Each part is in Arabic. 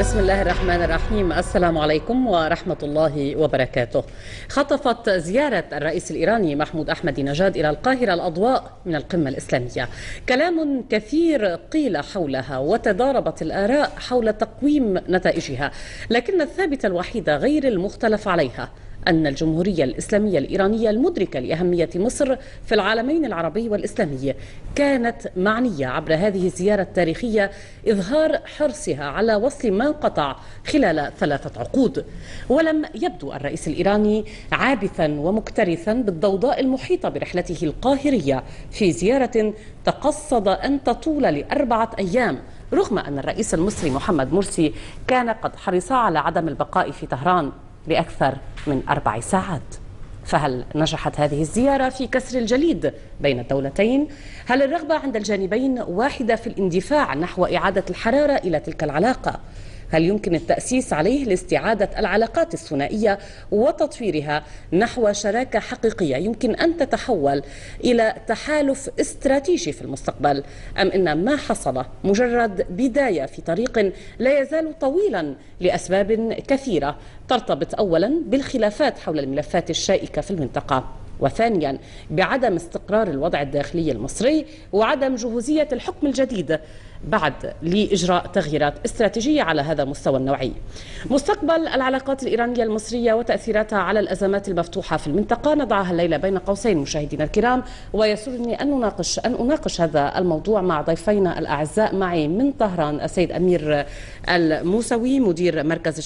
بسم الله الرحمن الرحيم. السلام عليكم ورحمة الله وبركاته. خطفت زيارة الرئيس الإيراني محمود أحمدي نژاد إلى القاهرة الأضواء من القمة الإسلامية. كلام كثير قيل حولها وتضاربت الآراء حول تقويم نتائجها، لكن الثابت الوحيد غير المختلف عليها أن الجمهورية الإسلامية الإيرانية المدركة لأهمية مصر في العالمين العربي والإسلامي كانت معنية عبر هذه الزيارة التاريخية إظهار حرصها على وصل ما انقطع خلال 3 عقود. ولم يبدو الرئيس الإيراني عابثا ومكترثا بالضوضاء المحيطة برحلته القاهرية في زيارة تقصد أن تطول ل4 أيام، رغم أن الرئيس المصري محمد مرسي كان قد حرص على عدم البقاء في طهران لأكثر من 4 ساعات. فهل نجحت هذه الزيارة في كسر الجليد بين الدولتين؟ هل الرغبة عند الجانبين واحدة في الاندفاع نحو إعادة الحرارة إلى تلك العلاقة؟ هل يمكن التأسيس عليه لاستعادة العلاقات الثنائية وتطويرها نحو شراكة حقيقية يمكن أن تتحول إلى تحالف استراتيجي في المستقبل؟ أم إن ما حصل مجرد بداية في طريق لا يزال طويلا لأسباب كثيرة ترتبط أولا بالخلافات حول الملفات الشائكة في المنطقة، وثانيا بعدم استقرار الوضع الداخلي المصري وعدم جهوزية الحكم الجديد بعد لإجراء تغييرات استراتيجية على هذا المستوى النوعي. مستقبل العلاقات الإيرانية المصرية وتأثيراتها على الأزمات المفتوحة في المنطقة نضعها الليلة بين قوسين مشاهدينا الكرام، ويسرني أن أناقش هذا الموضوع مع ضيفينا الأعزاء. معي من طهران السيد أمير الموسوي مدير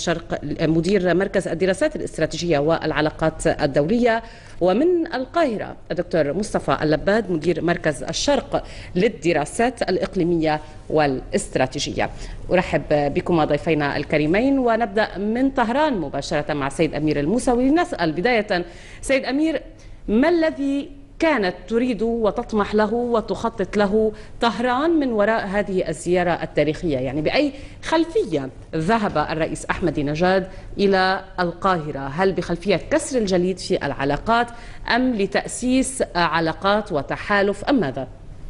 مركز الدراسات الاستراتيجية والعلاقات الدولية، ومن القاهرة الدكتور مصطفى اللباد مدير مركز الشرق للدراسات الإقليمية والاستراتيجية. أرحب بكم ضيفينا الكريمين، ونبدأ من طهران مباشرة مع سيد أمير الموسوي. نسأل بداية سيد أمير، ما الذي كانت تريد وتطمح له وتخطط له طهران من وراء هذه الزيارة التاريخية؟ يعني بأي خلفية ذهب الرئيس أحمدي نژاد إلى القاهرة؟ هل بخلفية كسر الجليد في العلاقات أم لتأسيس علاقات وتحالف أم ماذا؟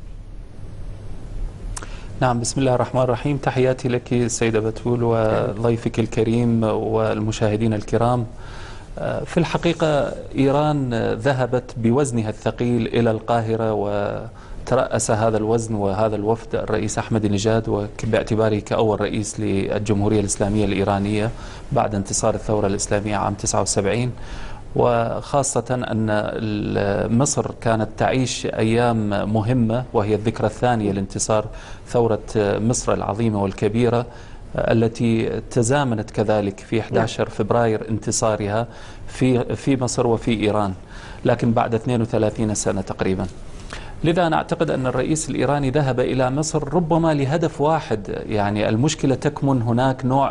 نعم، بسم الله الرحمن الرحيم. تحياتي لك سيدة بتول وضيفك الكريم والمشاهدين الكرام. في الحقيقة إيران ذهبت بوزنها الثقيل إلى القاهرة، وترأس هذا الوزن وهذا الوفد الرئيس أحمدي نژاد، وباعتباره كأول رئيس للجمهورية الإسلامية الإيرانية بعد انتصار الثورة الإسلامية عام 79، وخاصة أن مصر كانت تعيش أيام مهمة وهي الذكرى الثانية لانتصار ثورة مصر العظيمة والكبيرة التي تزامنت كذلك في 11 فبراير انتصارها في مصر وفي إيران، لكن بعد 32 سنة تقريبا. لذا أنا أعتقد أن الرئيس الإيراني ذهب إلى مصر ربما لهدف واحد. يعني المشكلة تكمن هناك نوع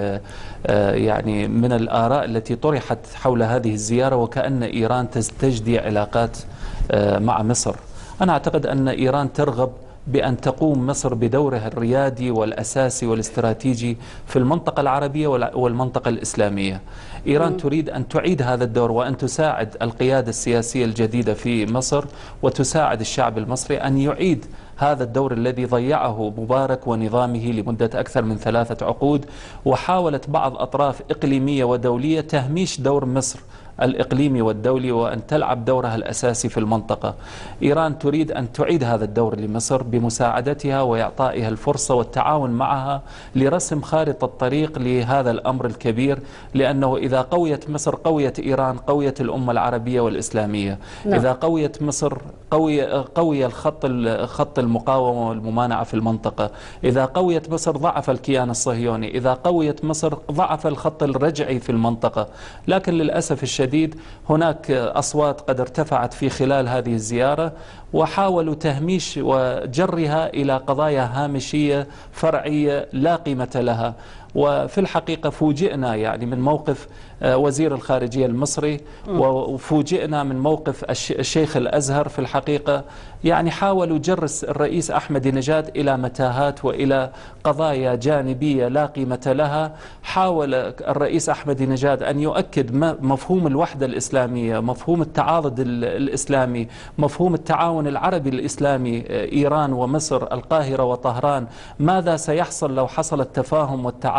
من الآراء التي طرحت حول هذه الزيارة، وكأن إيران تستجدي علاقات مع مصر. أنا أعتقد أن إيران ترغب بأن تقوم مصر بدورها الريادي والأساسي والاستراتيجي في المنطقة العربية والمنطقة الإسلامية. إيران تريد أن تعيد هذا الدور وأن تساعد القيادة السياسية الجديدة في مصر، وتساعد الشعب المصري أن يعيد هذا الدور الذي ضيعه مبارك ونظامه لمدة أكثر من 3 عقود. وحاولت بعض أطراف إقليمية ودولية تهميش دور مصر الإقليمي والدولي وأن تلعب دورها الأساسي في المنطقة. إيران تريد أن تعيد هذا الدور لمصر بمساعدتها وإعطائها الفرصة والتعاون معها لرسم خارطة الطريق لهذا الأمر الكبير، لأنه إذا قويت مصر قويت إيران، قويت الأمة العربية والإسلامية. إذا قويت مصر قوي خط المقاومة والممانعة في المنطقة. إذا قويت مصر ضعف الكيان الصهيوني. إذا قويت مصر ضعف الخط الرجعي في المنطقة. لكن للأسف الشديد هناك أصوات قد ارتفعت في خلال هذه الزيارة، وحاولوا تهميش وجرها إلى قضايا هامشية فرعية لا قيمة لها. وفي الحقيقة فوجئنا يعني من موقف وزير الخارجية المصري، وفوجئنا من موقف الشيخ الأزهر. في الحقيقة يعني حاولوا جرس الرئيس أحمدي نژاد إلى متاهات وإلى قضايا جانبية لا قيمة لها. حاول الرئيس أحمدي نژاد أن يؤكد مفهوم الوحدة الإسلامية، مفهوم التعاضد الإسلامي، مفهوم التعاون العربي الإسلامي، إيران ومصر، القاهرة وطهران. ماذا سيحصل لو حصل التفاهم والتعاون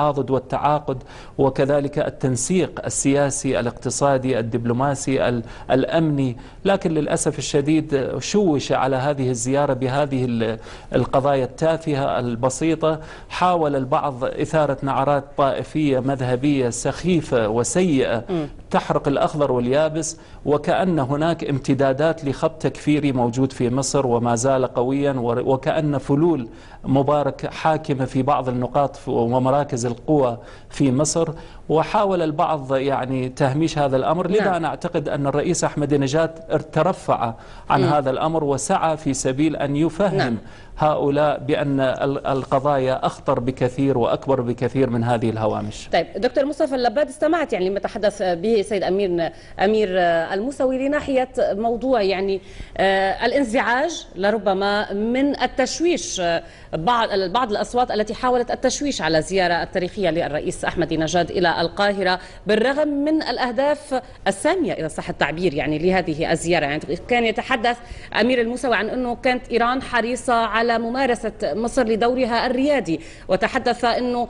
التحاضد والتعاقد، وكذلك التنسيق السياسي الاقتصادي الدبلوماسي الأمني. لكن للأسف الشديد شوش على هذه الزيارة بهذه القضايا التافهة البسيطة. حاول البعض إثارة نعرات طائفية مذهبية سخيفة وسيئة تحرق الأخضر واليابس، وكأن هناك امتدادات لخط تكفيري موجود في مصر وما زال قويا، وكأن فلول مبارك حاكمة في بعض النقاط ومراكز القوى في مصر. وحاول البعض يعني تهميش هذا الأمر. لذا أنا أعتقد أن الرئيس أحمد نجاد ترفع عن هذا الأمر وسعى في سبيل أن يفهم هؤلاء بأن القضايا أخطر بكثير وأكبر بكثير من هذه الهوامش. طيب دكتور مصطفى اللباد، استمعت يعني لما تحدث به سيد أمير الموسوي لناحية موضوع يعني الانزعاج لربما من التشويش، بعض الأصوات التي حاولت التشويش على الزيارة التاريخية للرئيس أحمد نجاد إلى القاهرة بالرغم من الأهداف السامية إذا صح التعبير يعني لهذه الزيارة. يعني كان يتحدث أمير الموسوي عن أنه كانت إيران حريصة على ممارسة مصر لدورها الريادي، وتحدث أنه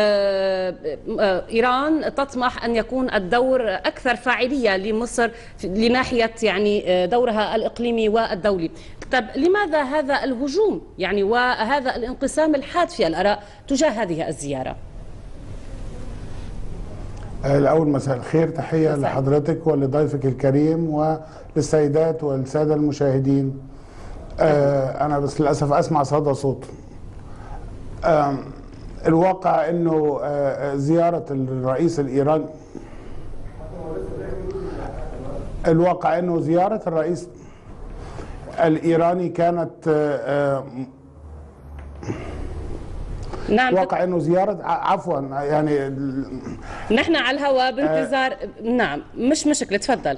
إيران تطمح أن يكون الدور أكثر فاعلية لمصر لناحية يعني دورها الإقليمي والدولي. طب لماذا هذا الهجوم يعني وهذا الانقسام الحاد في الآراء تجاه هذه الزيارة؟ الأول مساء الخير، تحية لحضرتك ولضيفك الكريم وللسيدات والسادة المشاهدين. أنا بس للأسف أسمع صدى صوت. الواقع أنه زيارة الرئيس الإيراني زيارة الرئيس الإيراني كانت نعم. واقع انه زياره عفوا يعني نحن على الهواء بانتظار. نعم مش مشكله، تفضل.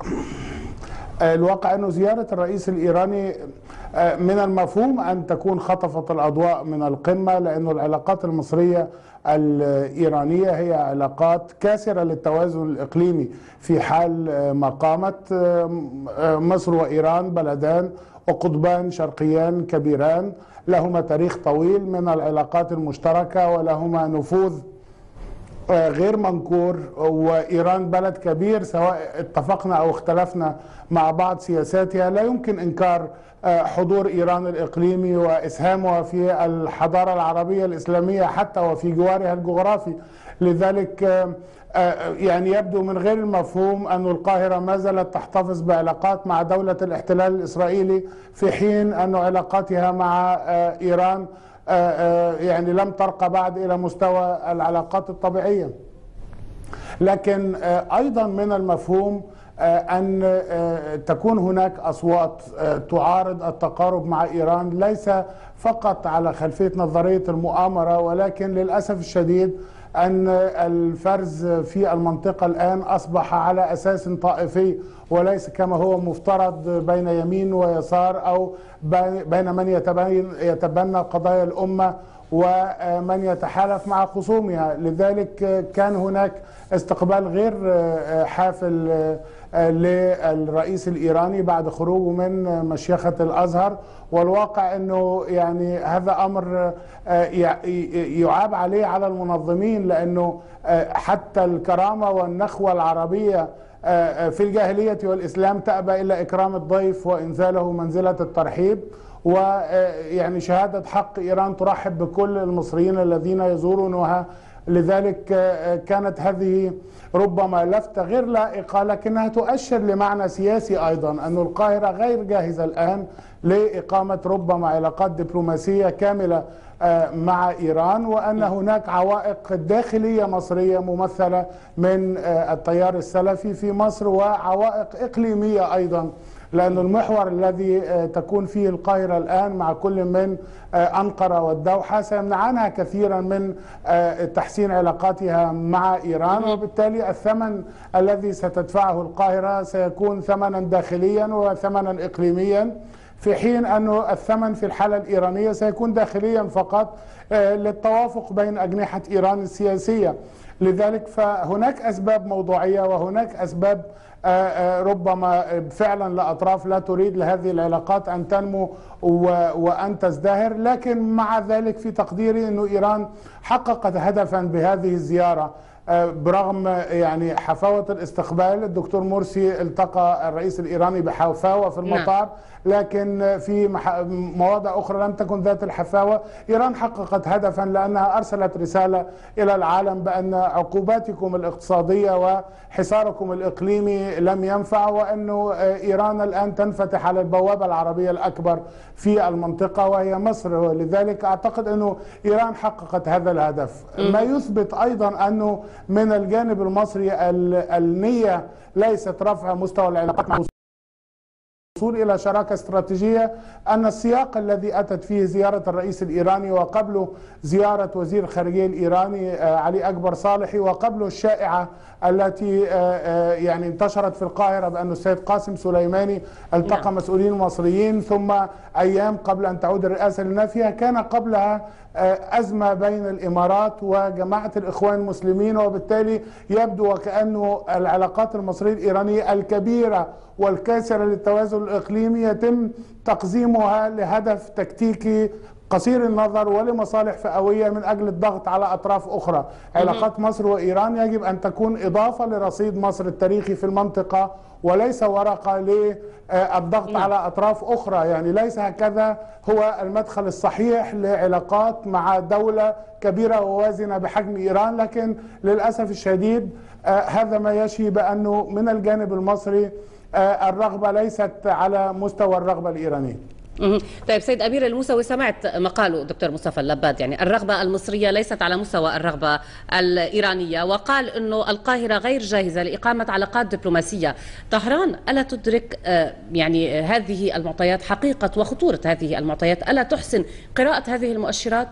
الواقع انه زياره الرئيس الايراني من المفهوم ان تكون خطفت الاضواء من القمه، لانه العلاقات المصريه الايرانيه هي علاقات كاسره للتوازن الاقليمي في حال ما قامت. مصر وايران بلدان وقطبان شرقيان كبيران لهما تاريخ طويل من العلاقات المشتركة ولهما نفوذ غير منكور، وإيران بلد كبير سواء اتفقنا أو اختلفنا مع بعض سياساتها. لا يمكن إنكار حضور إيران الإقليمي وإسهامها في الحضارة العربية الإسلامية حتى وفي جوارها الجغرافي. لذلك يعني يبدو من غير المفهوم أن القاهرة ما زالت تحتفظ بعلاقات مع دولة الاحتلال الإسرائيلي في حين أن علاقاتها مع إيران يعني لم ترقى بعد إلى مستوى العلاقات الطبيعية. لكن أيضا من المفهوم أن تكون هناك أصوات تعارض التقارب مع إيران، ليس فقط على خلفية نظرية المؤامرة، ولكن للأسف الشديد أن الفرز في المنطقة الآن أصبح على أساس طائفي وليس كما هو مفترض بين يمين ويسار أو بين من يتبنى قضايا الأمة ومن يتحالف مع خصومها. لذلك كان هناك استقبال غير حافل للرئيس الإيراني بعد خروجه من مشيخة الأزهر، والواقع أنه يعني هذا أمر يعاب عليه على المنظمين، لأنه حتى الكرامة والنخوة العربية في الجاهلية والإسلام تأبى إلا إكرام الضيف وإنزاله منزلة الترحيب، ويعني شهادة حق إيران ترحب بكل المصريين الذين يزورونها. لذلك كانت هذه ربما لفتة غير لائقة، لكنها تؤشر لمعنى سياسي أيضا أن القاهرة غير جاهزة الآن لإقامة ربما علاقات دبلوماسية كاملة مع إيران، وأن هناك عوائق داخلية مصرية ممثلة من التيار السلفي في مصر وعوائق إقليمية أيضا، لأن المحور الذي تكون فيه القاهرة الآن مع كل من أنقرة والدوحة سيمنعانها كثيرا من تحسين علاقاتها مع إيران، وبالتالي الثمن الذي ستدفعه القاهرة سيكون ثمنا داخليا وثمنا إقليميا في حين أن الثمن في الحالة الإيرانية سيكون داخليا فقط للتوافق بين أجنحة إيران السياسية. لذلك فهناك أسباب موضوعية وهناك أسباب ربما فعلا لأطراف لا تريد لهذه العلاقات أن تنمو وأن تزدهر، لكن مع ذلك في تقديري أن إيران حققت هدفا بهذه الزيارة. برغم يعني حفاوة الاستقبال، الدكتور مرسي التقى الرئيس الإيراني بحفاوة في المطار، لكن في مواضع أخرى لم تكن ذات الحفاوة. إيران حققت هدفا لأنها أرسلت رسالة إلى العالم بأن عقوباتكم الاقتصادية وحصاركم الإقليمي لم ينفع، وأن إيران الآن تنفتح على البوابة العربية الأكبر في المنطقة وهي مصر. لذلك أعتقد أنه إيران حققت هذا الهدف. ما يثبت أيضا أنه من الجانب المصري النية ليست رفع مستوى العلاقات مع الوصول إلى شراكة استراتيجية، أن السياق الذي أتت فيه زيارة الرئيس الإيراني وقبله زيارة وزير الخارجية الإيراني علي أكبر صالحي، وقبله الشائعة التي يعني انتشرت في القاهرة بأن السيد قاسم سليماني التقى مسؤولين مصريين، ثم أيام قبل أن تعود الرئاسة لنفيها كان قبلها أزمة بين الإمارات وجماعة الإخوان المسلمين، وبالتالي يبدو وكأنه العلاقات المصرية الإيرانية الكبيرة والكاسرة للتوازن الإقليمي يتم تقزيمها لهدف تكتيكي قصير النظر ولمصالح فئوية من أجل الضغط على أطراف أخرى. علاقات مصر وإيران يجب أن تكون إضافة لرصيد مصر التاريخي في المنطقة وليس ورقة للضغط على أطراف أخرى. يعني ليس هكذا هو المدخل الصحيح لعلاقات مع دولة كبيرة ووازنة بحجم إيران، لكن للأسف الشديد هذا ما يشي بأنه من الجانب المصري الرغبة ليست على مستوى الرغبة الإيرانية. طيب سيد أمير الموسوي، سمعت مقاله دكتور مصطفى اللباد، يعني الرغبة المصرية ليست على مستوى الرغبة الإيرانية، وقال أنه القاهرة غير جاهزة لإقامة علاقات دبلوماسية. طهران ألا تدرك يعني هذه المعطيات، حقيقة وخطورة هذه المعطيات؟ ألا تحسن قراءة هذه المؤشرات؟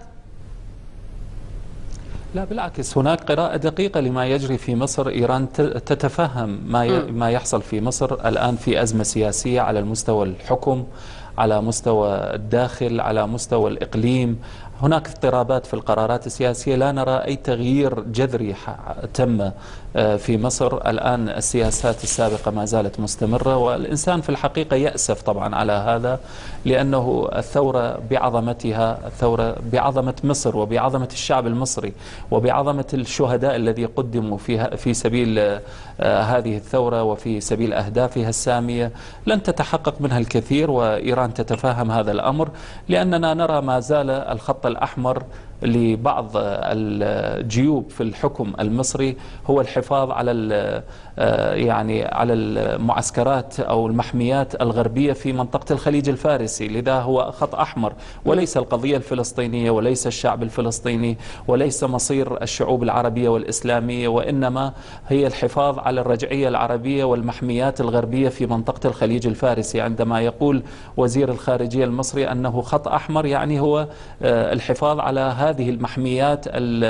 لا بالعكس، هناك قراءة دقيقة لما يجري في مصر. إيران تتفهم ما يحصل في مصر الآن في أزمة سياسية على المستوى الحكم، على مستوى الداخل، على مستوى الإقليم. هناك اضطرابات في القرارات السياسية، لا نرى أي تغيير جذري تم في مصر. الآن السياسات السابقة ما زالت مستمرة، والإنسان في الحقيقة يأسف طبعا على هذا، لأنه الثورة بعظمتها، الثورة بعظمة مصر وبعظمة الشعب المصري وبعظمة الشهداء الذي قدموا في سبيل هذه الثورة وفي سبيل أهدافها السامية، لن تتحقق منها الكثير، وإيران تتفهم هذا الأمر، لأننا نرى ما زال الخط الأحمر لبعض الجيوب في الحكم المصري هو الحفاظ على يعني على المعسكرات أو المحميات الغربية في منطقة الخليج الفارسي. لذا هو خط أحمر، وليس القضية الفلسطينية وليس الشعب الفلسطيني وليس مصير الشعوب العربية والإسلامية، وإنما هي الحفاظ على الرجعية العربية والمحميات الغربية في منطقة الخليج الفارسي. عندما يقول وزير الخارجية المصري أنه خط أحمر، يعني هو الحفاظ على هذه المحميات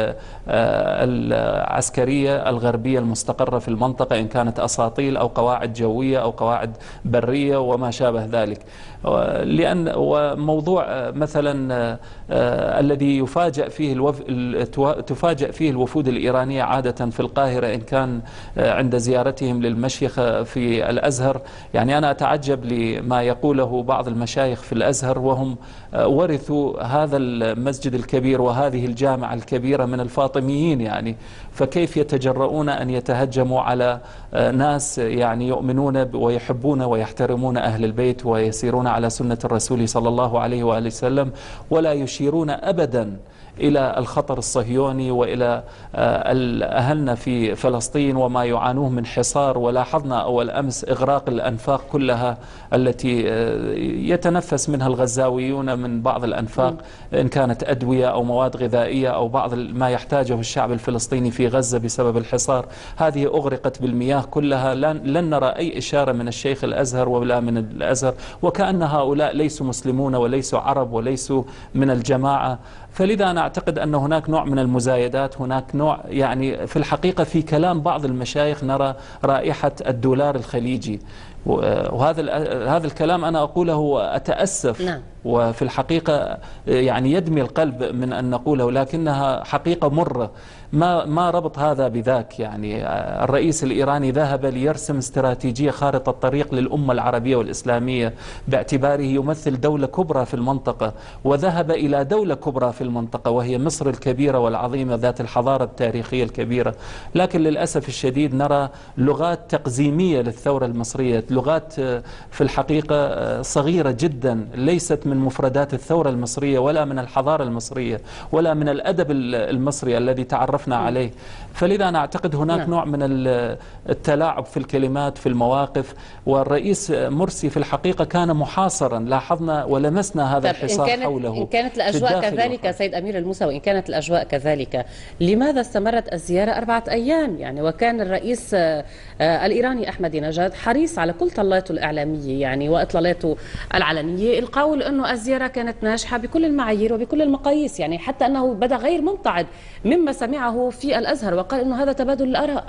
العسكرية الغربية المستقرة في المنطقة، إن كانت أساطيل أو قواعد جوية أو قواعد برية وما شابه ذلك. لأن وموضوع مثلا الذي تفاجأ فيه الوفود الإيرانية عادة في القاهرة، إن كان عند زيارتهم للمشيخة في الأزهر. يعني أنا أتعجب لما يقوله بعض المشايخ في الأزهر، وهم ورثوا هذا المسجد الكبير وهذه الجامعة الكبيرة من الفاطميين، يعني فكيف يتجرؤون أن يتهجموا على ناس يعني يؤمنون ويحبون ويحترمون أهل البيت ويسيرون على سنة الرسول صلى الله عليه وآله وسلم، ولا يشيرون أبدا إلى الخطر الصهيوني وإلى أهلنا في فلسطين وما يعانوه من حصار. ولاحظنا أول أمس إغراق الأنفاق كلها التي يتنفس منها الغزاويون من بعض الأنفاق، إن كانت أدوية أو مواد غذائية أو بعض ما يحتاجه الشعب الفلسطيني في غزة بسبب الحصار. هذه أغرقت بالمياه كلها. لن نرى أي إشارة من الشيخ الأزهر ولا من الأزهر، وكأن هؤلاء ليسوا مسلمون وليسوا عرب وليسوا من الجماعة. فلذا أنا أعتقد أن هناك نوع من المزايدات، هناك نوع يعني في الحقيقة في كلام بعض المشايخ نرى رائحة الدولار الخليجي. هذا الكلام أنا أقوله وأتأسف. نعم. وفي الحقيقة يعني يدمي القلب من أن نقوله، لكنها حقيقة مرة. ما ربط هذا بذاك. يعني الرئيس الإيراني ذهب ليرسم استراتيجية خارطة طريق للأمة العربية والإسلامية باعتباره يمثل دولة كبرى في المنطقة، وذهب إلى دولة كبرى في المنطقة وهي مصر الكبيرة والعظيمة ذات الحضارة التاريخية الكبيرة. لكن للأسف الشديد نرى لغات تقزيمية للثورة المصرية، لغات في الحقيقة صغيرة جدا، ليست من مفردات الثورة المصرية ولا من الحضارة المصرية ولا من الأدب المصري الذي تعرفنا عليه. فلذا أنا أعتقد هناك نوع من التلاعب في الكلمات في المواقف. والرئيس مرسي في الحقيقة كان محاصرا، لاحظنا ولمسنا هذا الحصار حوله. إن كانت الأجواء كذلك سيد أمير الموسوي، إن كانت الأجواء كذلك، لماذا استمرت الزيارة 4 أيام؟ يعني وكان الرئيس الإيراني أحمدي نجاد حريص على كل طلاته الإعلامية يعني وإطلالاته العلنية القول أنه الزيارة كانت ناجحة بكل المعايير وبكل المقاييس، يعني حتى أنه بدا غير ممتعض مما سمعه في الأزهر وقال أنه هذا تبادل الآراء.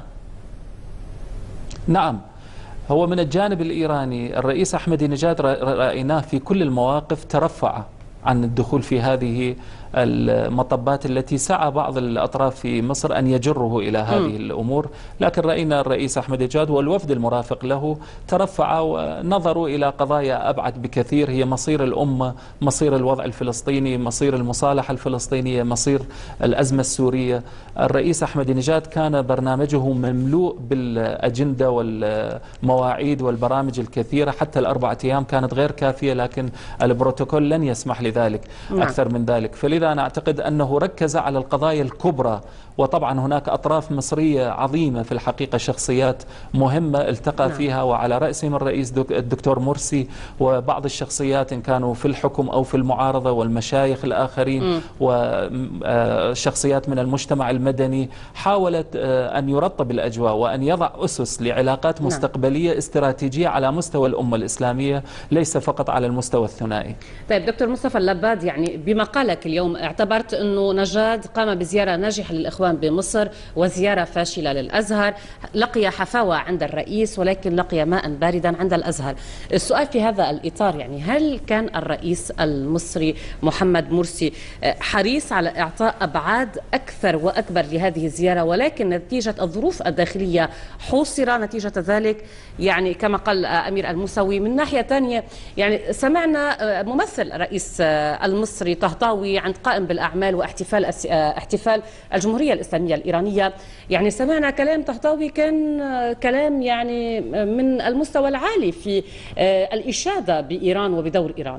نعم، هو من الجانب الإيراني الرئيس أحمدي نجاد رأيناه في كل المواقف ترفع عن الدخول في هذه المطبات التي سعى بعض الأطراف في مصر أن يجره إلى هذه الأمور. لكن رأينا الرئيس أحمد نجاد والوفد المرافق له ترفع ونظروا إلى قضايا أبعد بكثير، هي مصير الأمة، مصير الوضع الفلسطيني، مصير المصالحة الفلسطينية، مصير الأزمة السورية. الرئيس أحمد نجاد كان برنامجه مملوء بالأجندة والمواعيد والبرامج الكثيرة، حتى ال4 أيام كانت غير كافية، لكن البروتوكول لن يسمح لذلك أكثر من ذلك. فلذا أنا أعتقد أنه ركز على القضايا الكبرى. وطبعا هناك أطراف مصرية عظيمة في الحقيقة، شخصيات مهمة التقى فيها، وعلى رأسهم الرئيس الدكتور مرسي وبعض الشخصيات إن كانوا في الحكم أو في المعارضة والمشايخ الآخرين وشخصيات من المجتمع المدني. حاولت أن يرطب الأجواء وأن يضع أسس لعلاقات مستقبلية استراتيجية على مستوى الأمة الإسلامية، ليس فقط على المستوى الثنائي. طيب دكتور مصطفى اللباد، يعني بمقالك اليوم اعتبرت أنه نجاد قام بزيارة ناجحة للإخوان بمصر وزيارة فاشلة للأزهر، لقي حفاوة عند الرئيس ولكن لقي ماء باردا عند الأزهر. السؤال في هذا الإطار، يعني هل كان الرئيس المصري محمد مرسي حريص على إعطاء أبعاد أكثر وأكبر لهذه الزيارة، ولكن نتيجة الظروف الداخلية حوصر نتيجة ذلك؟ يعني كما قال أمير الموسوي. من ناحية ثانية يعني سمعنا ممثل الرئيس المصري طهطاوي عند قائم بالأعمال واحتفال الجمهورية الإسلامية الإيرانية، يعني سمعنا كلام طهطاوي كان كلام يعني من المستوى العالي في الإشادة بإيران وبدور إيران.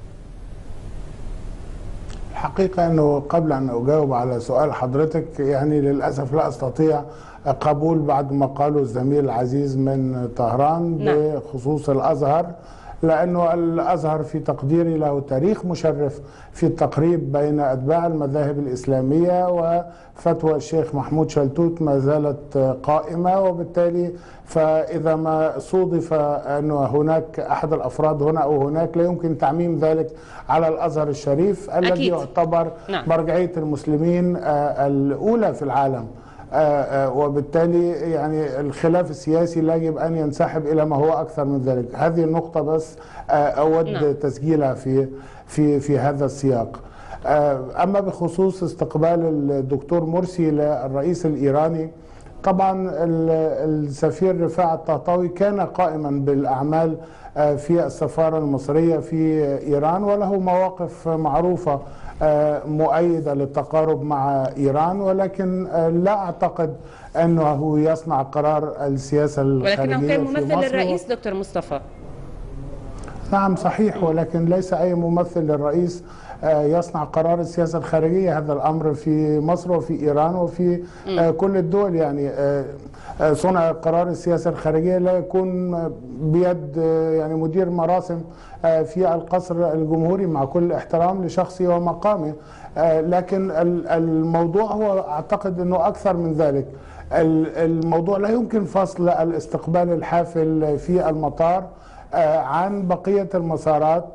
الحقيقة أنه قبل أن أجاوب على سؤال حضرتك، يعني للأسف لا أستطيع قبول بعد ما قاله الزميل العزيز من طهران بخصوص الأزهر، لأنه الأزهر في تقديري له تاريخ مشرف في التقريب بين أتباع المذاهب الإسلامية، وفتوى الشيخ محمود شلتوت ما زالت قائمة، وبالتالي فإذا ما صودف أن هناك أحد الأفراد هنا أو هناك لا يمكن تعميم ذلك على الأزهر الشريف الذي يعتبر مرجعية المسلمين الأولى في العالم. وبالتالي يعني الخلاف السياسي لا يجب أن ينسحب إلى ما هو أكثر من ذلك. هذه النقطة بس أود تسجيلها في هذا السياق. أما بخصوص استقبال الدكتور مرسي للرئيس الإيراني، طبعا السفير رفاعة الطهطاوي كان قائما بالأعمال في السفارة المصرية في إيران، وله مواقف معروفة مؤيدة للتقارب مع إيران، ولكن لا أعتقد أنه يصنع قرار السياسة الخارجية ولكنه كان ممثل في مصر. للرئيس دكتور مصطفى. نعم صحيح، ولكن ليس أي ممثل للرئيس يصنع قرار السياسة الخارجية. هذا الأمر في مصر وفي إيران وفي كل الدول. يعني صنع قرار السياسة الخارجية لا يكون بيد يعني مدير مراسم في القصر الجمهوري، مع كل احترام لشخصي ومقامي. لكن الموضوع هو أعتقد أنه أكثر من ذلك. الموضوع لا يمكن فصل الاستقبال الحافل في المطار عن بقية المسارات،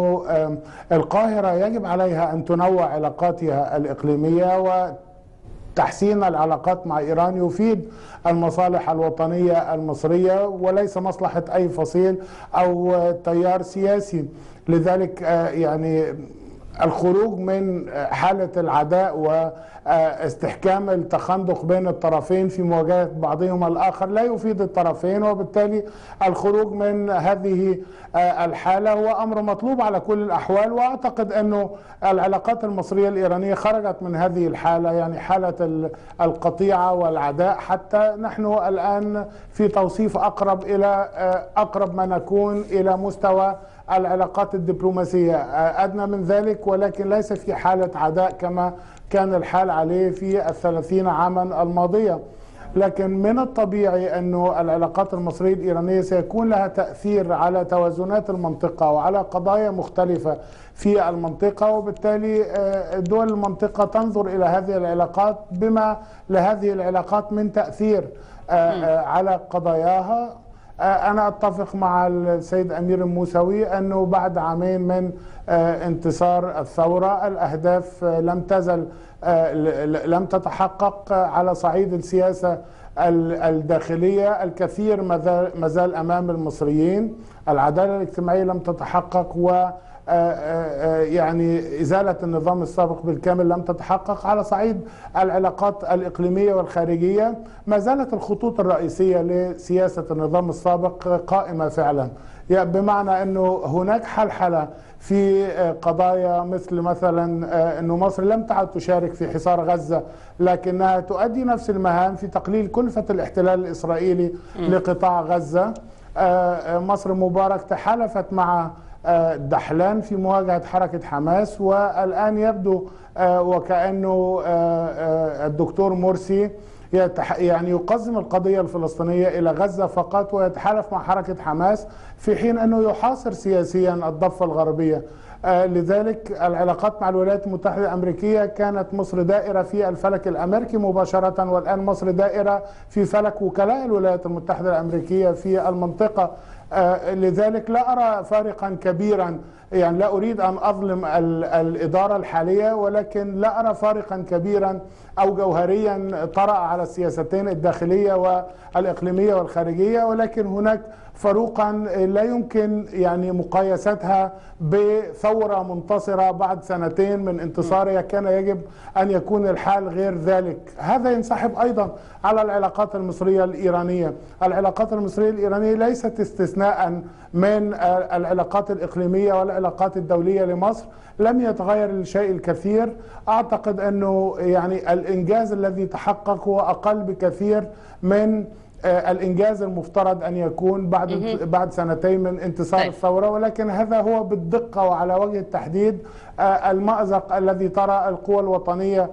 لأنه القاهرة يجب عليها أن تنوع علاقاتها الإقليمية تحسين العلاقات مع إيران يفيد المصالح الوطنية المصرية وليس مصلحة أي فصيل أو تيار سياسي. لذلك يعني الخروج من حالة العداء واستحكام التخندق بين الطرفين في مواجهة بعضهم الآخر لا يفيد الطرفين، وبالتالي الخروج من هذه الحالة هو أمر مطلوب على كل الأحوال. وأعتقد أنه العلاقات المصرية الإيرانية خرجت من هذه الحالة، يعني حالة القطيعة والعداء، حتى نحن الآن في توصيف أقرب ما نكون إلى مستوى العلاقات الدبلوماسية، أدنى من ذلك، ولكن ليس في حالة عداء كما كان الحال عليه في 30 عاما الماضية. لكن من الطبيعي أن العلاقات المصرية الإيرانية سيكون لها تأثير على توازنات المنطقة وعلى قضايا مختلفة في المنطقة، وبالتالي دول المنطقة تنظر إلى هذه العلاقات بما لهذه العلاقات من تأثير على قضاياها. أنا أتفق مع السيد أمير الموسوي أنه بعد عامين من انتصار الثورة الأهداف لم تتحقق على صعيد السياسة الداخلية. الكثير مازال أمام المصريين، العدالة الاجتماعية لم تتحقق، و يعني إزالة النظام السابق بالكامل لم تتحقق. على صعيد العلاقات الإقليمية والخارجية ما زالت الخطوط الرئيسية لسياسة النظام السابق قائمة فعلا، يعني بمعنى أنه هناك حلحلة في قضايا مثلا أنه مصر لم تعد تشارك في حصار غزة، لكنها تؤدي نفس المهام في تقليل كلفة الاحتلال الإسرائيلي لقطاع غزة. مصر مبارك تحالفت مع دحلان في مواجهة حركة حماس، والآن يبدو وكأنه الدكتور مرسي يعني يقزم القضية الفلسطينية إلى غزة فقط ويتحالف مع حركة حماس، في حين أنه يحاصر سياسيا الضفة الغربية. لذلك العلاقات مع الولايات المتحدة الأمريكية كانت مصر دائرة في الفلك الأمريكي مباشرة، والآن مصر دائرة في فلك وكلاء الولايات المتحدة الأمريكية في المنطقة. لذلك لا أرى فارقا كبيرا، يعني لا أريد أن أظلم الإدارة الحالية، ولكن لا أرى فارقا كبيرا أو جوهريا طرأ على السياستين الداخلية والإقليمية والخارجية، ولكن هناك فروقا لا يمكن يعني مقايستها بثورة منتصرة بعد سنتين من انتصارها. كان يجب أن يكون الحال غير ذلك. هذا ينسحب أيضا على العلاقات المصرية الإيرانية. العلاقات المصرية الإيرانية ليست استثناء من العلاقات الإقليمية والعلاقات الدولية لمصر، لم يتغير الشيء الكثير. أعتقد أنه يعني الإنجاز الذي تحقق هو أقل بكثير من الإنجاز المفترض أن يكون بعد سنتين من انتصار الثورة، ولكن هذا هو بالدقة وعلى وجه التحديد المأزق الذي ترى القوى الوطنية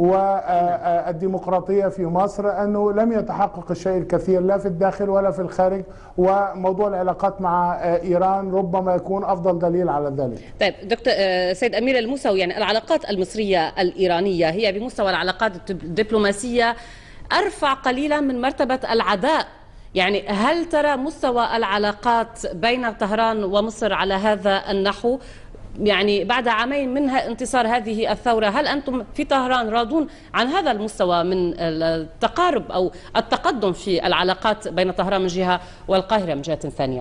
والديمقراطية في مصر، أنه لم يتحقق الشيء الكثير لا في الداخل ولا في الخارج، وموضوع العلاقات مع إيران ربما يكون أفضل دليل على ذلك. طيب دكتور سيد أمير الموسوي، يعني العلاقات المصرية الإيرانية هي بمستوى العلاقات الدبلوماسية أرفع قليلا من مرتبة العداء، يعني هل ترى مستوى العلاقات بين طهران ومصر على هذا النحو يعني بعد عامين من انتصار هذه الثورة؟ هل أنتم في طهران راضون عن هذا المستوى من التقارب أو التقدم في العلاقات بين طهران من جهة والقاهرة من جهة ثانية؟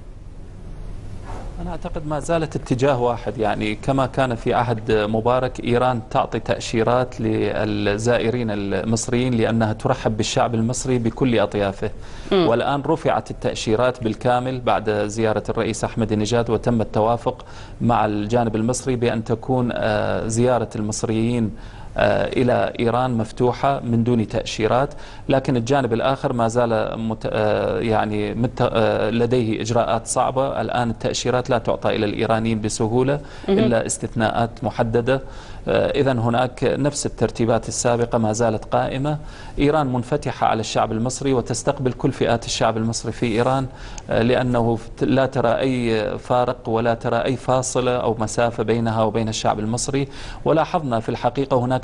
أنا أعتقد ما زالت اتجاه واحد، يعني كما كان في عهد مبارك إيران تعطي تأشيرات للزائرين المصريين لأنها ترحب بالشعب المصري بكل أطيافه، والآن رفعت التأشيرات بالكامل بعد زيارة الرئيس أحمد نجاد، وتم التوافق مع الجانب المصري بأن تكون زيارة المصريين إلى إيران مفتوحة من دون تأشيرات. لكن الجانب الآخر ما زال يعني لديه إجراءات صعبة. الآن التأشيرات لا تعطى إلى الإيرانيين بسهولة إلا استثناءات محددة. إذا هناك نفس الترتيبات السابقة ما زالت قائمة. إيران منفتحة على الشعب المصري وتستقبل كل فئات الشعب المصري في إيران، لأنه لا ترى أي فارق ولا ترى أي فاصلة أو مسافة بينها وبين الشعب المصري. ولاحظنا في الحقيقة هناك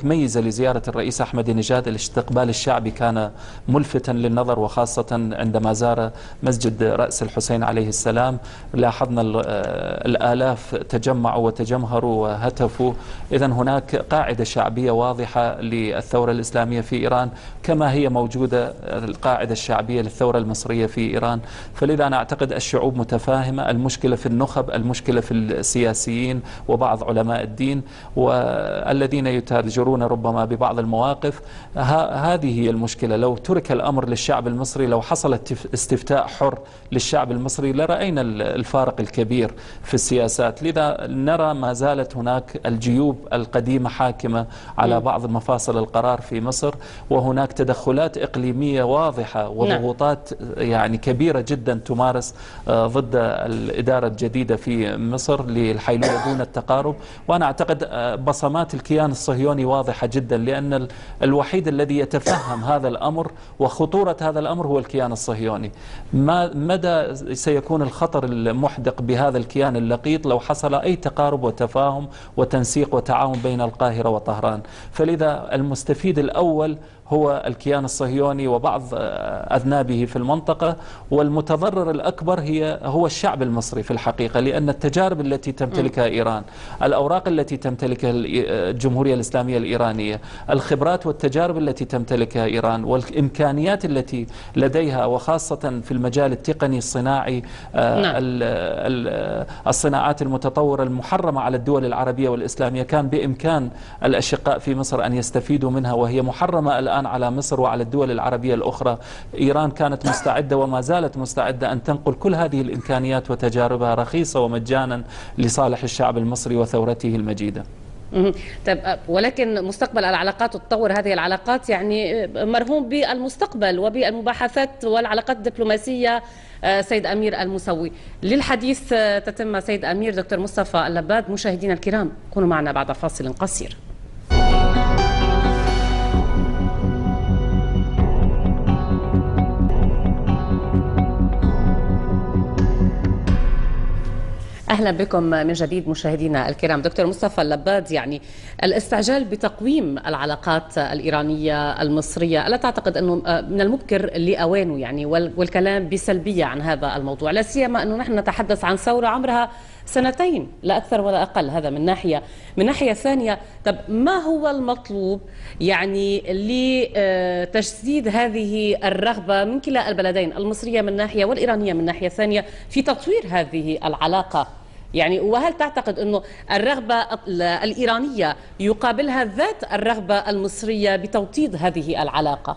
متميزة لزيارة الرئيس أحمد نجاد. الاستقبال الشعبي كان ملفتا للنظر، وخاصة عندما زار مسجد رأس الحسين عليه السلام لاحظنا الآلاف تجمعوا وتجمهروا وهتفوا. إذن هناك قاعدة شعبية واضحة للثورة الإسلامية في إيران، كما هي موجودة القاعدة الشعبية للثورة المصرية في إيران. فلذا أنا أعتقد الشعوب متفاهمة، المشكلة في النخب، المشكلة في السياسيين وبعض علماء الدين والذين يتاجرون ربما ببعض المواقف. هذه هي المشكلة. لو ترك الأمر للشعب المصري، لو حصل استفتاء حر للشعب المصري، لرأينا الفارق الكبير في السياسات. لذا نرى ما زالت هناك الجيوب القديمة حاكمة على بعض مفاصل القرار في مصر، وهناك تدخلات إقليمية واضحة وضغوطات يعني كبيرة جدا تمارس ضد الإدارة الجديدة في مصر للحيلولة دون التقارب. وأنا أعتقد بصمات الكيان الصهيوني واضحة جدا، لأن الوحيد الذي يتفهم هذا الأمر وخطورة هذا الأمر هو الكيان الصهيوني. مدى سيكون الخطر المحدق بهذا الكيان اللقيط لو حصل أي تقارب وتفاهم وتنسيق وتعاون بين القاهرة وطهران. فلذا المستفيد الأول هو الكيان الصهيوني وبعض أذنابه في المنطقة، والمتضرر الأكبر هو الشعب المصري في الحقيقة، لأن التجارب التي تمتلكها إيران، الأوراق التي تمتلكها الجمهورية الإسلامية الإيرانية، الخبرات والتجارب التي تمتلكها إيران، والإمكانيات التي لديها، وخاصة في المجال التقني الصناعي، الصناعات المتطورة المحرمة على الدول العربية والإسلامية، كان بإمكان الأشقاء في مصر أن يستفيدوا منها، وهي محرمة الآن على مصر وعلى الدول العربية الأخرى. إيران كانت مستعدة وما زالت مستعدة أن تنقل كل هذه الإمكانيات وتجاربها رخيصة ومجانا لصالح الشعب المصري وثورته المجيدة. طيب، ولكن مستقبل العلاقات وتطور هذه العلاقات يعني مرهون بالمستقبل وبالمباحثات والعلاقات الدبلوماسية. سيد أمير المسوي، للحديث تتم سيد أمير دكتور مصطفى اللباد. مشاهدينا الكرام، كونوا معنا بعد فاصل قصير. أهلا بكم من جديد مشاهدينا الكرام. دكتور مصطفى اللباد، يعني الاستعجال بتقويم العلاقات الإيرانية المصرية، ألا تعتقد أنه من المبكر لأوانه يعني والكلام بسلبية عن هذا الموضوع، لا سيما أنه نحن نتحدث عن ثورة عمرها سنتين لا أكثر ولا أقل؟ هذا من ناحية. من ناحية ثانية، طب ما هو المطلوب يعني لتجسيد هذه الرغبة من كلا البلدين، المصرية من ناحية والإيرانية من ناحية ثانية، في تطوير هذه العلاقة؟ يعني وهل تعتقد أنه الرغبة الإيرانية يقابلها ذات الرغبة المصرية بتوطيد هذه العلاقة؟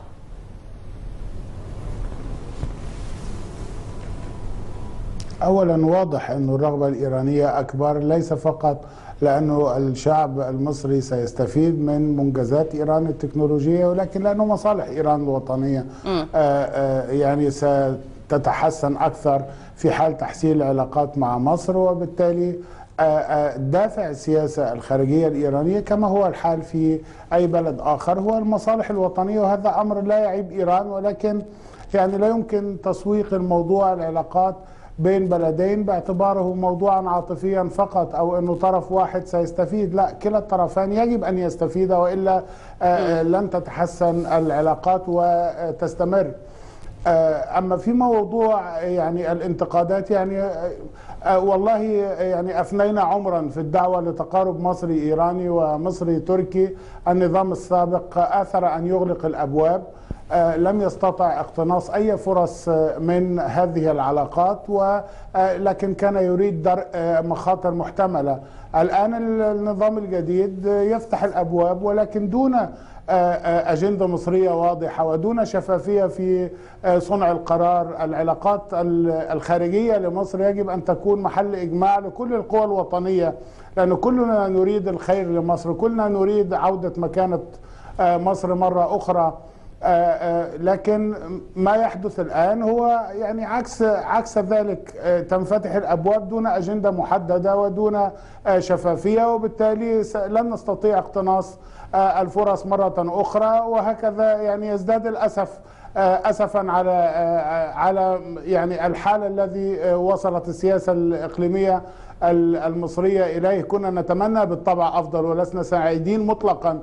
أولا، واضح أن الرغبة الإيرانية أكبر، ليس فقط لأنه الشعب المصري سيستفيد من منجزات إيران التكنولوجية، ولكن لأنه مصالح إيران الوطنية يعني ستتحسن أكثر في حال تحسين العلاقات مع مصر. وبالتالي دافع السياسة الخارجية الإيرانية كما هو الحال في أي بلد آخر هو المصالح الوطنية، وهذا أمر لا يعيب إيران، ولكن يعني لا يمكن تسويق الموضوع العلاقات بين بلدين باعتباره موضوعا عاطفيا فقط، أو أنه طرف واحد سيستفيد. لا، كلا الطرفان يجب أن يستفيد، وإلا لن تتحسن العلاقات وتستمر. أما في موضوع يعني الانتقادات، يعني والله يعني أفنينا عمرا في الدعوة لتقارب مصري إيراني ومصري تركي. النظام السابق آثر أن يغلق الأبواب، لم يستطع اقتناص أي فرص من هذه العلاقات، ولكن كان يريد درء مخاطر محتملة. الآن النظام الجديد يفتح الأبواب، ولكن دون أجندة مصرية واضحة ودون شفافية في صنع القرار. العلاقات الخارجية لمصر يجب أن تكون محل إجماع لكل القوى الوطنية، لأن كلنا نريد الخير لمصر، كلنا نريد عودة مكانة مصر مرة أخرى. لكن ما يحدث الآن هو يعني عكس ذلك، تنفتح الأبواب دون أجندة محددة ودون شفافية، وبالتالي لن نستطيع اقتناص الفرص مرة أخرى. وهكذا يعني يزداد الأسف أسفا على يعني الحال الذي وصلت السياسة الإقليمية المصرية إليه. كنا نتمنى بالطبع أفضل ولسنا سعيدين مطلقا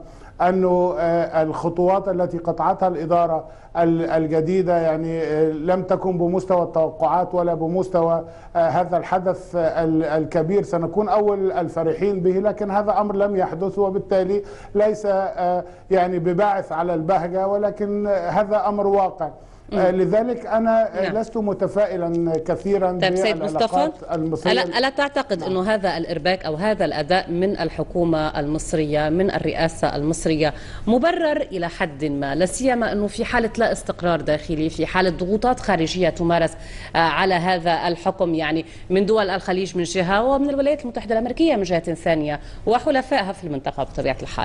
أنه الخطوات التي قطعتها الإدارة الجديدة يعني لم تكن بمستوى التوقعات ولا بمستوى هذا الحدث الكبير. سنكون أول الفرحين به، لكن هذا أمر لم يحدث، وبالتالي ليس يعني بباعث على البهجة، ولكن هذا أمر واقع. لذلك أنا لست متفائلا كثيرا بالعلاقات المصرية. ألا تعتقد أنه هذا الإرباك أو هذا الأداء من الحكومة المصرية من الرئاسة المصرية مبرر إلى حد ما، لا سيما أنه في حالة لا استقرار داخلي، في حالة ضغوطات خارجية تمارس على هذا الحكم، يعني من دول الخليج من جهة ومن الولايات المتحدة الأمريكية من جهة ثانية وحلفائها في المنطقة بطبيعة الحال؟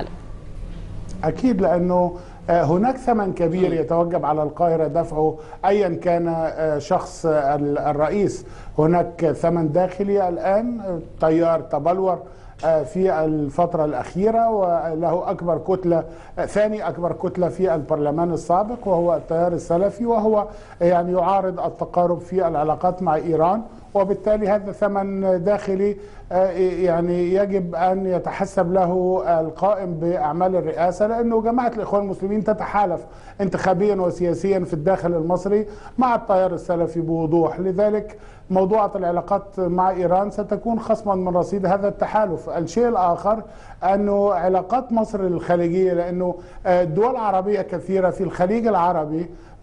أكيد، لأنه هناك ثمن كبير يتوجب على القاهرة دفعه أيا كان شخص الرئيس. هناك ثمن داخلي الآن، تيار تبلور في الفترة الأخيرة وله أكبر كتلة، ثاني أكبر كتلة في البرلمان السابق، وهو التيار السلفي، وهو يعني يعارض التقارب في العلاقات مع إيران، وبالتالي هذا ثمن داخلي يعني يجب أن يتحسب له القائم بأعمال الرئاسة، لأنه جماعة الإخوان المسلمين تتحالف انتخابيا وسياسيا في الداخل المصري مع التيار السلفي بوضوح. لذلك موضوعة العلاقات مع إيران ستكون خصما من رصيد هذا التحالف. الشيء الآخر أنه علاقات مصر الخليجية، لأنه دول عربية كثيرة في الخليج العربي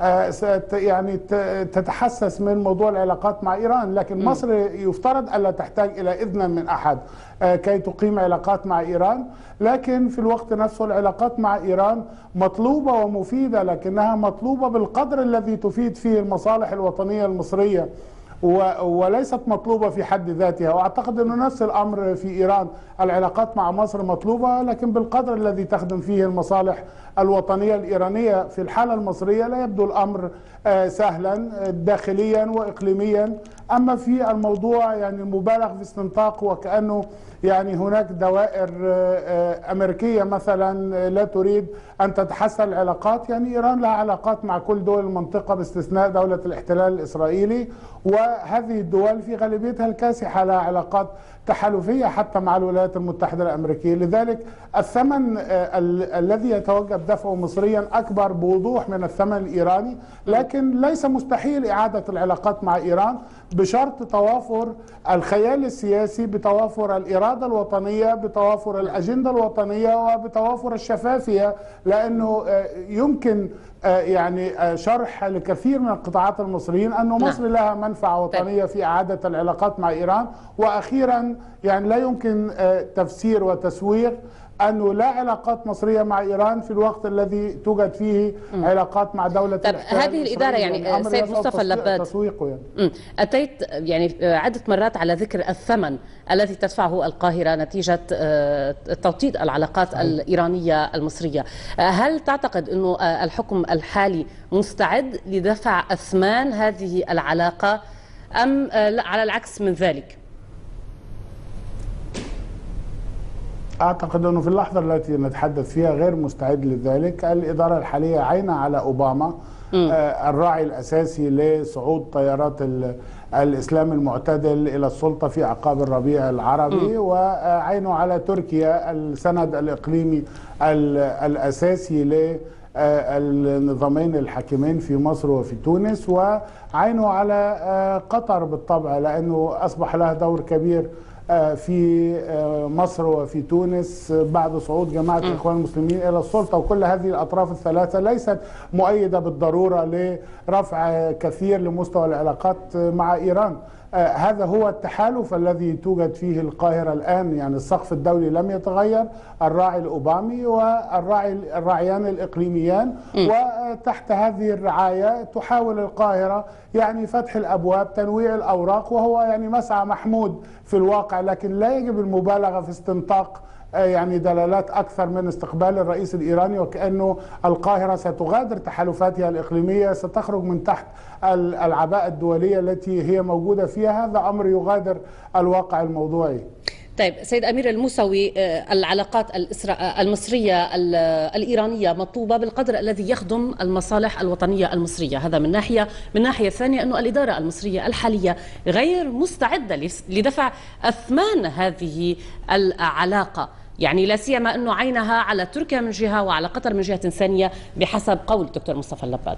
يعني تتحسس من موضوع العلاقات مع إيران، لكن مصر يفترض ألا تحتاج إلى إذن من أحد كي تقيم علاقات مع إيران. لكن في الوقت نفسه العلاقات مع إيران مطلوبة ومفيدة، لكنها مطلوبة بالقدر الذي تفيد فيه المصالح الوطنية المصرية، وليست مطلوبة في حد ذاتها. وأعتقد أنه نفس الأمر في إيران، العلاقات مع مصر مطلوبة لكن بالقدر الذي تخدم فيه المصالح الوطنية الإيرانية. في الحالة المصرية لا يبدو الأمر سهلا داخليا وإقليميا، أما في الموضوع يعني مبالغ في استنطاق، وكأنه يعني هناك دوائر أمريكية مثلا لا تريد أن تتحسن العلاقات. يعني إيران لها علاقات مع كل دول المنطقة باستثناء دولة الاحتلال الإسرائيلي، وهذه الدول في غالبيتها الكاسحة لها علاقات تحالفية حتى مع الولايات المتحدة الأمريكية. لذلك الثمن الذي يتوجب دفعه مصريا أكبر بوضوح من الثمن الإيراني، لكن ليس مستحيل إعادة العلاقات مع إيران بشرط توافر الخيال السياسي، بتوافر الإرادة الوطنية، بتوافر الأجندة الوطنية، وبتوافر الشفافية، لأنه يمكن يعني شرح لكثير من القطاعات المصريين أن مصر لها منفعة وطنية في إعادة العلاقات مع إيران. وأخيرا يعني لا يمكن تفسير وتسويغ أنه لا علاقات مصرية مع إيران في الوقت الذي توجد فيه علاقات مع دولة الاحتلال. هذه الإدارة يعني سيد مصطفى اللباد يعني. أتيت يعني عدة مرات على ذكر الثمن الذي تدفعه القاهرة نتيجة توطيد العلاقات الإيرانية المصرية. هل تعتقد أنه الحكم الحالي مستعد لدفع أثمان هذه العلاقة أم على العكس من ذلك؟ أعتقد أنه في اللحظة التي نتحدث فيها غير مستعد لذلك. الإدارة الحالية عاينة على أوباما الراعي الأساسي لصعود تيارات الإسلام المعتدل إلى السلطة في أعقاب الربيع العربي، وعينه على تركيا السند الإقليمي الأساسي للنظامين الحاكمين في مصر وفي تونس، وعينه على قطر بالطبع لأنه أصبح لها دور كبير في مصر وفي تونس بعد صعود جماعة الإخوان المسلمين إلى السلطة. وكل هذه الأطراف الثلاثة ليست مؤيدة بالضرورة لرفع كثير لمستوى العلاقات مع إيران. هذا هو التحالف الذي توجد فيه القاهرة الآن. يعني السقف الدولي لم يتغير، الراعي الأوبامي والراعيان الإقليميان، وتحت هذه الرعاية تحاول القاهرة يعني فتح الأبواب، تنويع الأوراق، وهو يعني مسعى محمود في الواقع، لكن لا يجب المبالغة في استنطاق يعني دلالات أكثر من استقبال الرئيس الإيراني، وكأنه القاهرة ستغادر تحالفاتها الإقليمية، ستخرج من تحت العباءة الدولية التي هي موجودة فيها. هذا أمر يغادر الواقع الموضوعي. طيب سيد أمير الموسوي، العلاقات المصرية الإيرانية مطلوبة بالقدر الذي يخدم المصالح الوطنية المصرية، هذا من ناحية. من ناحية ثانية أنه الإدارة المصرية الحالية غير مستعدة لدفع أثمان هذه العلاقة. يعني لا سيما أنه عينها على تركيا من جهة وعلى قطر من جهة ثانية بحسب قول الدكتور مصطفى اللباد.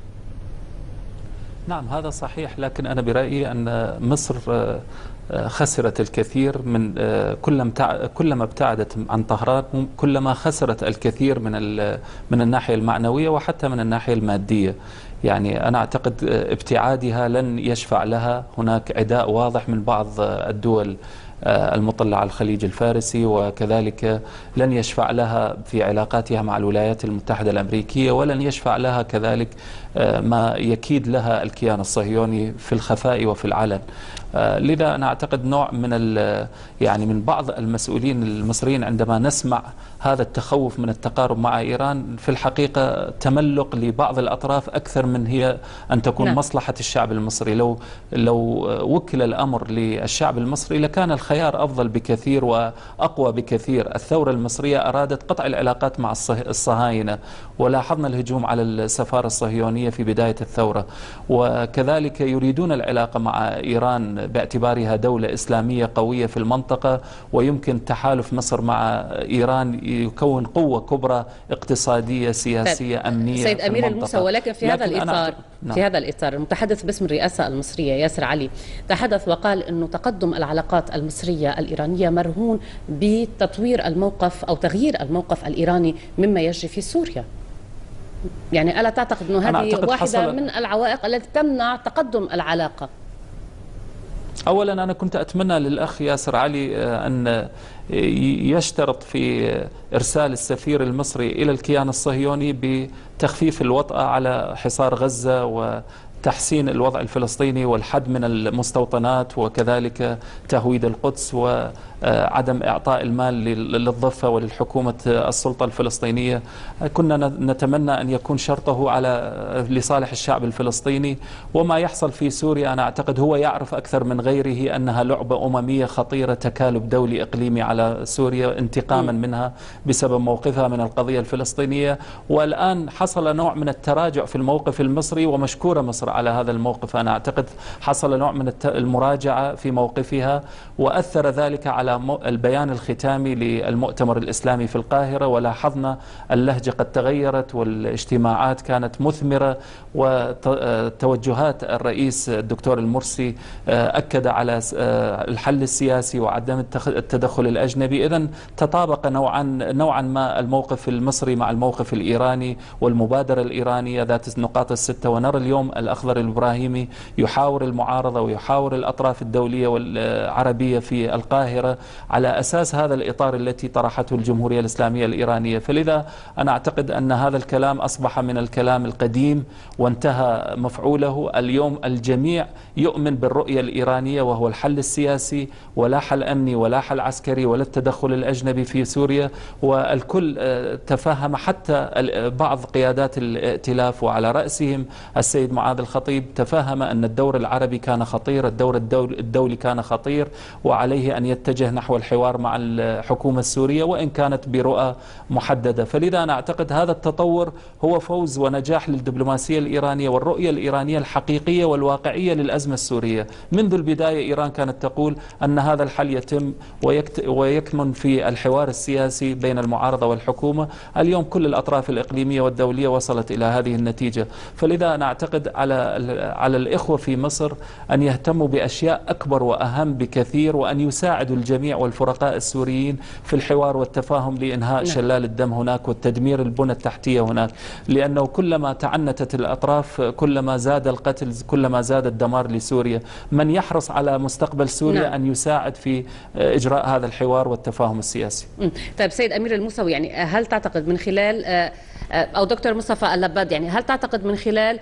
نعم هذا صحيح، لكن أنا برأيي أن مصر خسرت الكثير من كلما ابتعدت عن طهران كلما خسرت الكثير من الناحية المعنوية وحتى من الناحية المادية. يعني أنا أعتقد ابتعادها لن يشفع لها. هناك عداء واضح من بعض الدول المطلة على الخليج الفارسي، وكذلك لن يشفع لها في علاقاتها مع الولايات المتحدة الأمريكية، ولن يشفع لها كذلك ما يكيد لها الكيان الصهيوني في الخفاء وفي العلن. لذا أنا أعتقد نوع يعني من بعض المسؤولين المصريين عندما نسمع هذا التخوف من التقارب مع إيران، في الحقيقة تملق لبعض الأطراف أكثر من هي أن تكون مصلحة الشعب المصري. لو وكل الأمر للشعب المصري لكان الخيار أفضل بكثير وأقوى بكثير. الثورة المصرية أرادت قطع العلاقات مع الصهاينة، ولاحظنا الهجوم على السفارة الصهيونية في بداية الثورة، وكذلك يريدون العلاقة مع إيران باعتبارها دولة إسلامية قوية في المنطقة، ويمكن تحالف مصر مع إيران يكون قوة كبرى اقتصادية سياسية أمنية سيد في أمير المنطقة. الموسى، ولكن في هذا الإطار في هذا الإطار المتحدث باسم الرئاسة المصرية ياسر علي تحدث وقال أنه تقدم العلاقات المصرية الإيرانية مرهون بتطوير الموقف أو تغيير الموقف الإيراني مما يجري في سوريا. يعني ألا تعتقد أنه هذه واحدة من العوائق التي تمنع تقدم العلاقة؟ أولا أنا كنت أتمنى للأخ ياسر علي أن يشترط في إرسال السفير المصري إلى الكيان الصهيوني بتخفيف الوطأة على حصار غزة وتحسين الوضع الفلسطيني والحد من المستوطنات، وكذلك تهويد القدس وعدم إعطاء المال للضفة وللحكومة السلطة الفلسطينية. كنا نتمنى أن يكون شرطه لصالح الشعب الفلسطيني. وما يحصل في سوريا أنا أعتقد هو يعرف أكثر من غيره أنها لعبة أممية خطيرة، تكالب دولي إقليمي على سوريا انتقاما منها بسبب موقفها من القضية الفلسطينية. والآن حصل نوع من التراجع في الموقف المصري، ومشكورة مصر على هذا الموقف. أنا أعتقد حصل نوع من المراجعة في موقفها، وأثر ذلك على البيان الختامي للمؤتمر الإسلامي في القاهرة. ولاحظنا اللهجة قد تغيرت والاجتماعات كانت مثمرة، وتوجهات الرئيس الدكتور المرسي أكد على الحل السياسي وعدم التدخل الأجنبي. إذن تطابق نوعا ما الموقف المصري مع الموقف الإيراني والمبادرة الإيرانية ذات النقاط الستة. ونرى اليوم الأخضر الإبراهيمي يحاور المعارضة ويحاور الأطراف الدولية والعربية في القاهرة على أساس هذا الإطار التي طرحته الجمهورية الإسلامية الإيرانية. فلذا أنا أعتقد أن هذا الكلام أصبح من الكلام القديم وانتهى مفعوله. اليوم الجميع يؤمن بالرؤية الإيرانية، وهو الحل السياسي ولا حل أمني ولا حل عسكري ولا التدخل الأجنبي في سوريا. والكل تفهم، حتى بعض قيادات الائتلاف وعلى رأسهم السيد معاذ الخطيب تفهم أن الدور العربي كان خطير، الدور الدولي كان خطير، وعليه أن يتجه نحو الحوار مع الحكومة السورية وإن كانت برؤى محددة. فلذا أنا أعتقد هذا التطور هو فوز ونجاح للدبلوماسية الإيرانية والرؤية الإيرانية الحقيقية والواقعية للأزمة السورية. منذ البداية إيران كانت تقول أن هذا الحل يتم ويكمن في الحوار السياسي بين المعارضة والحكومة. اليوم كل الأطراف الإقليمية والدولية وصلت إلى هذه النتيجة. فلذا أنا أعتقد على الإخوة في مصر أن يهتموا بأشياء أكبر وأهم بكثير، وأن يساعدوا الجميع والفرقاء السوريين في الحوار والتفاهم لإنهاء شلال الدم هناك وتدمير البنى التحتية هناك. لأنه كلما تعنتت الأطراف كلما زاد القتل، كلما زاد الدمار لسوريا. من يحرص على مستقبل سوريا أن يساعد في إجراء هذا الحوار والتفاهم السياسي. طيب سيد أمير الموسوي، يعني هل تعتقد من خلال أو دكتور مصطفى اللباد، يعني هل تعتقد من خلال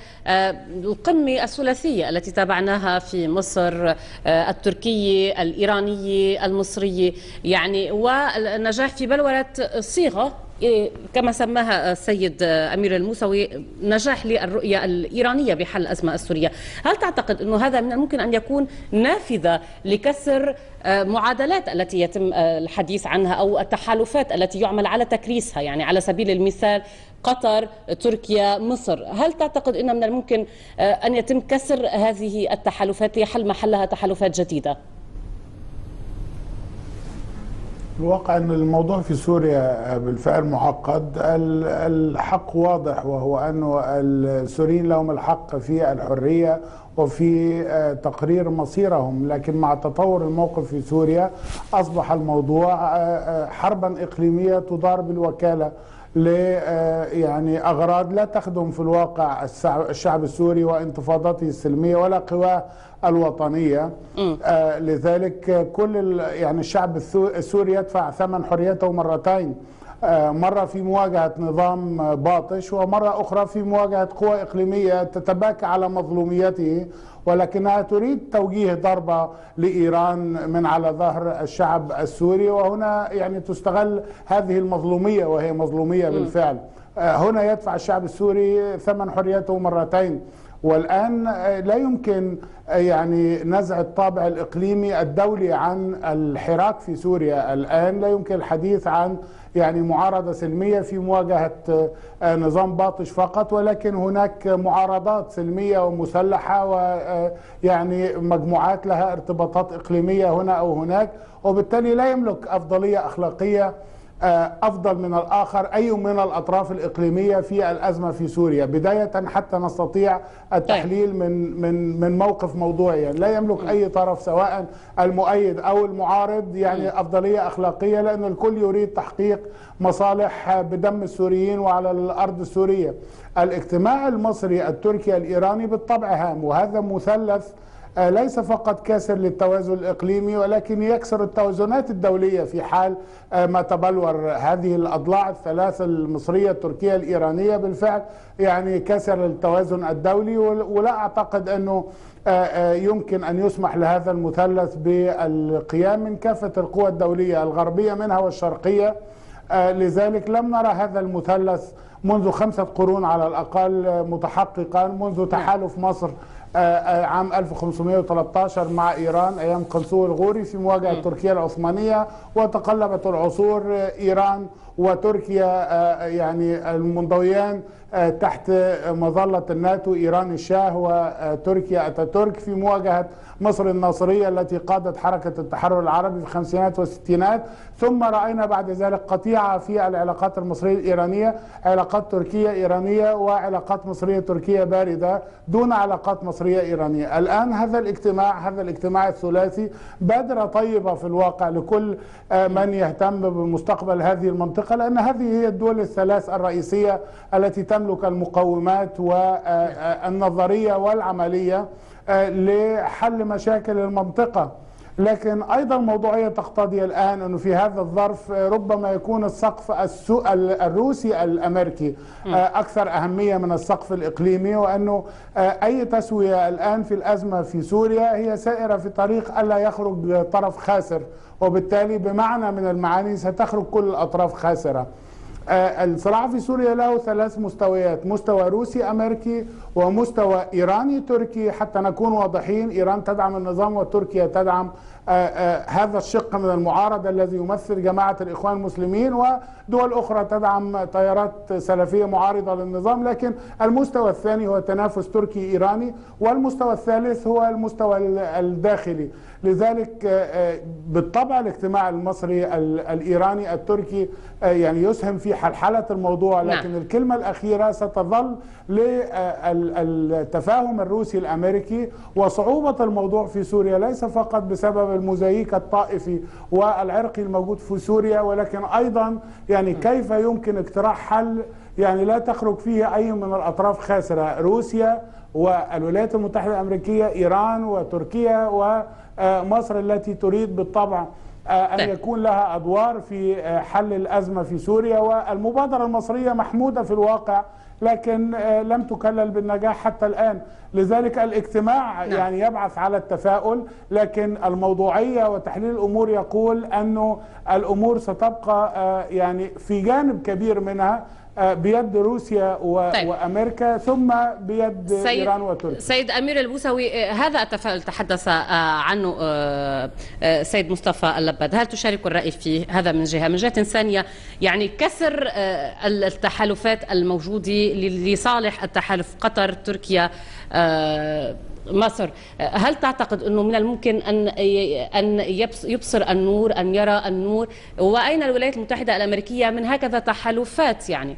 القمة الثلاثية التي تابعناها في مصر التركية الإيرانية المصرية، يعني والنجاح في بلورة صيغة كما سماها السيد أمير الموسوي نجاح للرؤية الإيرانية بحل الأزمة السورية، هل تعتقد أنه هذا من الممكن أن يكون نافذة لكسر معادلات التي يتم الحديث عنها أو التحالفات التي يعمل على تكريسها؟ يعني على سبيل المثال قطر، تركيا، مصر، هل تعتقد أن من الممكن أن يتم كسر هذه التحالفات ليحل محلها تحالفات جديدة؟ الواقع أن الموضوع في سوريا بالفعل معقد. الحق واضح، وهو أن السوريين لهم الحق في الحرية وفي تقرير مصيرهم، لكن مع تطور الموقف في سوريا أصبح الموضوع حربا إقليمية تدار بالوكالة يعني أغراض لا تخدم في الواقع الشعب السوري وانتفاضته السلمية ولا قواه الوطنية. لذلك كل يعني الشعب السوري يدفع ثمن حريته مرتين، مرة في مواجهة نظام باطش، ومرة أخرى في مواجهة قوى إقليمية تتباكى على مظلوميته، ولكنها تريد توجيه ضربة لإيران من على ظهر الشعب السوري، وهنا يعني تستغل هذه المظلومية، وهي مظلومية بالفعل. هنا يدفع الشعب السوري ثمن حريته مرتين. والآن لا يمكن يعني نزع الطابع الإقليمي الدولي عن الحراك في سوريا. الآن لا يمكن الحديث عن يعني معارضة سلمية في مواجهة نظام باطش فقط، ولكن هناك معارضات سلمية ومسلحة، ويعني مجموعات لها ارتباطات إقليمية هنا أو هناك، وبالتالي لا يملك أفضلية أخلاقية أفضل من الآخر أي من الأطراف الإقليمية في الأزمة في سوريا، بداية حتى نستطيع التحليل من موقف موضوعي. يعني لا يملك أي طرف سواء المؤيد أو المعارض يعني أفضلية أخلاقية، لأن الكل يريد تحقيق مصالح بدم السوريين وعلى الأرض السورية. الاجتماع المصري التركي الإيراني بالطبع هام، وهذا مثلث ليس فقط كاسر للتوازن الإقليمي، ولكن يكسر التوازنات الدولية في حال ما تبلور هذه الأضلاع الثلاث المصرية التركية الإيرانية بالفعل يعني كسر التوازن الدولي. ولا أعتقد أنه يمكن أن يسمح لهذا المثلث بالقيام من كافة القوى الدولية الغربية منها والشرقية. لذلك لم نرى هذا المثلث منذ 5 قرون على الأقل متحققا، منذ تحالف مصر عام 1513 مع إيران أيام قنصوة الغوري في مواجهة تركيا العثمانية، وتقلبت العصور إيران وتركيا يعني المنضويان تحت مظلة الناتو، إيران الشاه وتركيا أتاتورك، في مواجهة مصر الناصرية التي قادت حركة التحرر العربي في الخمسينات والستينات. ثم رأينا بعد ذلك قطيعة في العلاقات المصرية الإيرانية، علاقات تركية إيرانية وعلاقات مصرية تركية باردة دون علاقات مصرية إيرانية. الآن هذا الاجتماع الثلاثي بادرة طيبة في الواقع لكل من يهتم بمستقبل هذه المنطقة، لأن هذه هي الدول الثلاث الرئيسية التي تملك المقومات والنظرية والعملية لحل مشاكل المنطقة. لكن أيضا الموضوعية تقتضي الآن أنه في هذا الظرف ربما يكون السقف الروسي الأمريكي أكثر أهمية من السقف الإقليمي، وأنه أي تسوية الآن في الأزمة في سوريا هي سائرة في طريق ألا يخرج طرف خاسر، وبالتالي بمعنى من المعاني ستخرج كل الأطراف خاسرة. الصراع في سوريا له 3 مستويات، مستوى روسي أمريكي ومستوى إيراني تركي. حتى نكون واضحين، إيران تدعم النظام وتركيا تدعم هذا الشق من المعارضة الذي يمثل جماعة الإخوان المسلمين، ودول أخرى تدعم تيارات سلفية معارضة للنظام. لكن المستوى الثاني هو تنافس تركي إيراني، والمستوى الثالث هو المستوى الداخلي. لذلك بالطبع الاجتماع المصري الإيراني التركي يعني يسهم في حلحلة الموضوع، لكن الكلمة الأخيرة ستظل للتفاهم الروسي الأمريكي. وصعوبة الموضوع في سوريا ليس فقط بسبب الموزاييك الطائفي والعرقي الموجود في سوريا، ولكن أيضا يعني كيف يمكن اقتراح حل يعني لا تخرج فيه أي من الأطراف خاسرة، روسيا والولايات المتحدة الأمريكية، إيران وتركيا ومصر التي تريد بالطبع أن يكون لها أدوار في حل الأزمة في سوريا. والمبادرة المصرية محمودة في الواقع، لكن لم تكلل بالنجاح حتى الآن. لذلك الاجتماع يعني يبعث على التفاؤل، لكن الموضوعية وتحليل الأمور يقول أنه الأمور ستبقى يعني في جانب كبير منها بيد روسيا وأمريكا، ثم بيد إيران وتركيا. سيد أمير البوسوي، هذا التفاؤل تحدث عنه سيد مصطفى اللباد، هل تشارك الرأي فيه؟ هذا من جهة. من جهة ثانية يعني كسر التحالفات الموجودة لصالح التحالف قطر تركيا مصر. هل تعتقد أنه من الممكن أن يبصر النور، أن يرى النور؟ وأين الولايات المتحدة الأمريكية من هكذا تحالفات يعني؟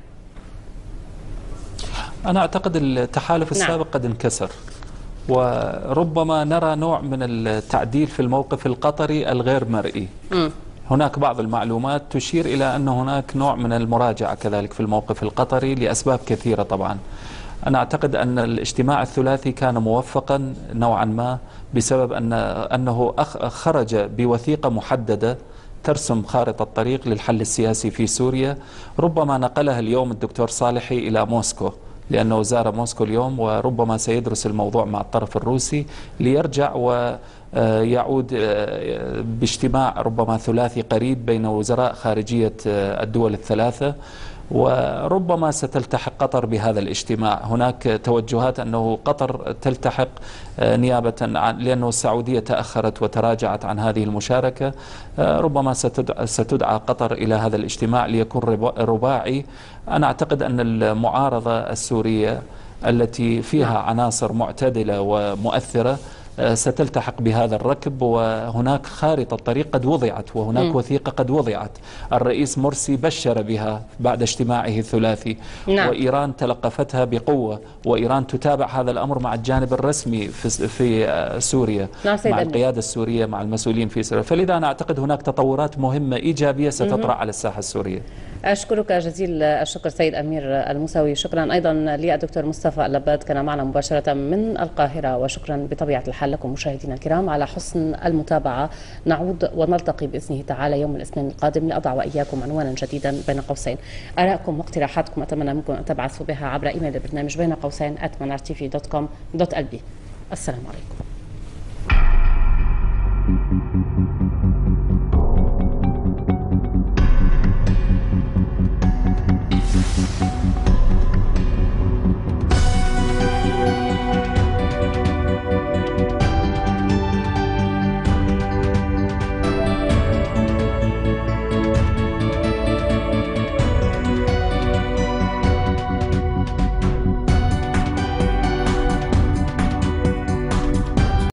أنا أعتقد التحالف السابق قد انكسر، وربما نرى نوع من التعديل في الموقف القطري الغير مرئي. هناك بعض المعلومات تشير إلى أن هناك نوع من المراجعة كذلك في الموقف القطري لأسباب كثيرة. طبعا أنا أعتقد أن الاجتماع الثلاثي كان موفقا نوعا ما بسبب أنه خرج بوثيقة محددة ترسم خارطة الطريق للحل السياسي في سوريا. ربما نقلها اليوم الدكتور صالحي إلى موسكو، لأنه زار موسكو اليوم، وربما سيدرس الموضوع مع الطرف الروسي ليرجع ويعود باجتماع ربما ثلاثي قريب بين وزراء خارجية الدول الثلاثة، وربما ستلتحق قطر بهذا الاجتماع. هناك توجهات أنه قطر تلتحق نيابة عن، لأنه السعودية تأخرت وتراجعت عن هذه المشاركة، ربما ستدعى قطر إلى هذا الاجتماع ليكون رباعي. أنا أعتقد أن المعارضة السورية التي فيها عناصر معتدلة ومؤثرة ستلتحق بهذا الركب، وهناك خارطة طريق قد وضعت، وهناك وثيقة قد وضعت. الرئيس مرسي بشر بها بعد اجتماعه الثلاثي، وإيران تلقفتها بقوة، وإيران تتابع هذا الأمر مع الجانب الرسمي في سوريا، مع القيادة السورية، مع المسؤولين في سوريا. فلذا أنا أعتقد هناك تطورات مهمة إيجابية ستطرأ على الساحة السورية. أشكرك جزيل الشكر سيد أمير الموسوي. شكرا أيضا للدكتور مصطفى اللباد، كان معنا مباشرة من القاهرة. وشكرا بطبيعة الحال لكم مشاهدينا الكرام على حسن المتابعة. نعود ونلتقي بإذنه تعالى يوم الاثنين القادم لأضع وإياكم عنوانا جديدا بين قوسين. آرائكم واقتراحاتكم أتمنى منكم أن تبعثوا بها عبر إيميل البرنامج بين قوسين @manartv.com.lb. السلام عليكم.